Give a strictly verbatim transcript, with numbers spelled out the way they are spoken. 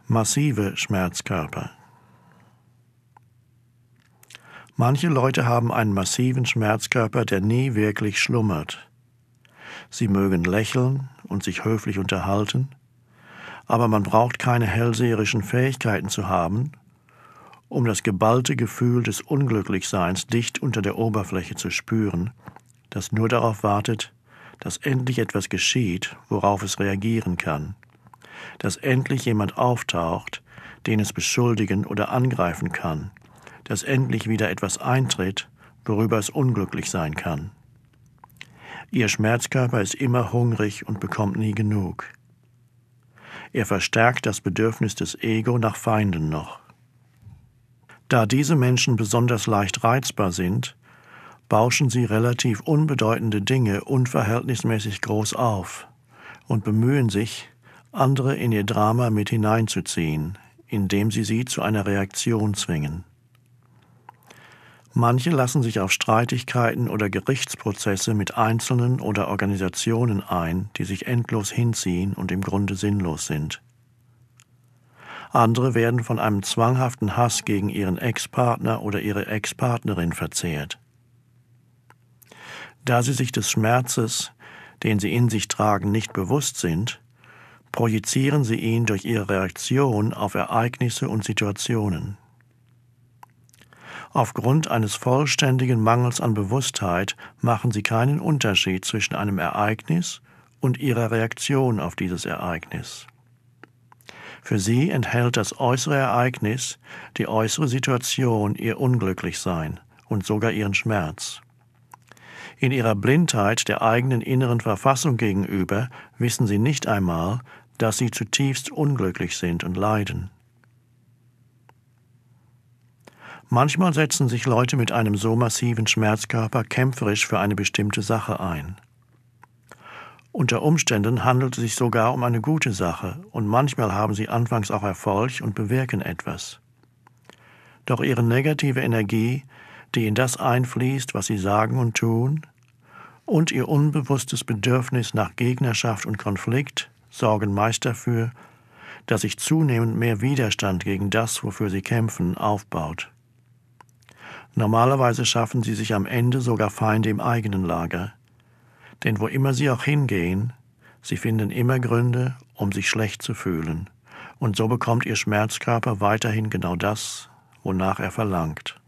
Massive Schmerzkörper. Manche Leute haben einen massiven Schmerzkörper, der nie wirklich schlummert. Sie mögen lächeln und sich höflich unterhalten, aber man braucht keine hellseherischen Fähigkeiten zu haben, um das geballte Gefühl des Unglücklichseins dicht unter der Oberfläche zu spüren, das nur darauf wartet, dass endlich etwas geschieht, worauf es reagieren kann, dass endlich jemand auftaucht, den es beschuldigen oder angreifen kann, dass endlich wieder etwas eintritt, worüber es unglücklich sein kann. Ihr Schmerzkörper ist immer hungrig und bekommt nie genug. Er verstärkt das Bedürfnis des Ego nach Feinden noch. Da diese Menschen besonders leicht reizbar sind, bauschen sie relativ unbedeutende Dinge unverhältnismäßig groß auf und bemühen sich, andere in ihr Drama mit hineinzuziehen, indem sie sie zu einer Reaktion zwingen. Manche lassen sich auf Streitigkeiten oder Gerichtsprozesse mit Einzelnen oder Organisationen ein, die sich endlos hinziehen und im Grunde sinnlos sind. Andere werden von einem zwanghaften Hass gegen ihren Ex-Partner oder ihre Ex-Partnerin verzehrt. Da sie sich des Schmerzes, den sie in sich tragen, nicht bewusst sind, projizieren sie ihn durch ihre Reaktion auf Ereignisse und Situationen. Aufgrund eines vollständigen Mangels an Bewusstheit machen sie keinen Unterschied zwischen einem Ereignis und ihrer Reaktion auf dieses Ereignis. Für sie enthält das äußere Ereignis, die äußere Situation ihr Unglücklichsein und sogar ihren Schmerz. In ihrer Blindheit der eigenen inneren Verfassung gegenüber wissen sie nicht einmal, dass sie zutiefst unglücklich sind und leiden. Manchmal setzen sich Leute mit einem so massiven Schmerzkörper kämpferisch für eine bestimmte Sache ein. Unter Umständen handelt es sich sogar um eine gute Sache und manchmal haben sie anfangs auch Erfolg und bewirken etwas. Doch ihre negative Energie, die in das einfließt, was sie sagen und tun, und ihr unbewusstes Bedürfnis nach Gegnerschaft und Konflikt sorgen meist dafür, dass sich zunehmend mehr Widerstand gegen das, wofür sie kämpfen, aufbaut. Normalerweise schaffen sie sich am Ende sogar Feinde im eigenen Lager, denn wo immer sie auch hingehen, sie finden immer Gründe, um sich schlecht zu fühlen, und so bekommt ihr Schmerzkörper weiterhin genau das, wonach er verlangt.